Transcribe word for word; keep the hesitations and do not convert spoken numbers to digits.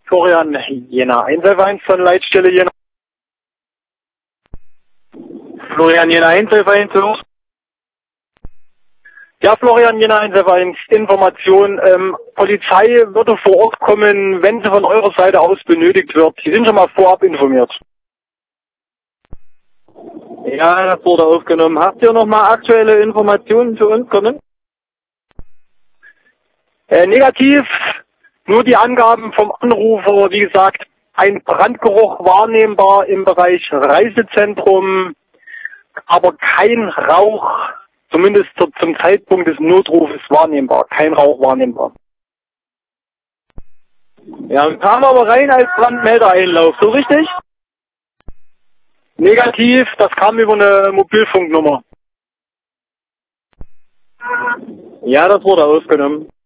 Florian, Jena eins elf eins von Leitstelle Jena. Florian, Jena eins elf eins, los. Ja, Florian, Jena eins elf eins, Information, ähm, Polizei würde vor Ort kommen, wenn sie von eurer Seite aus benötigt wird. Sie sind schon mal vorab informiert. Ja, das wurde aufgenommen. Habt ihr nochmal aktuelle Informationen für uns kommen? Äh, negativ, nur die Angaben vom Anrufer, wie gesagt, ein Brandgeruch wahrnehmbar im Bereich Reisezentrum, aber kein Rauch, zumindest zum Zeitpunkt des Notrufes wahrnehmbar, kein Rauch wahrnehmbar. Ja, kam aber rein als Brandmeldeeinlauf, so richtig? Negativ, das kam über eine Mobilfunknummer. Ja, das wurde aufgenommen.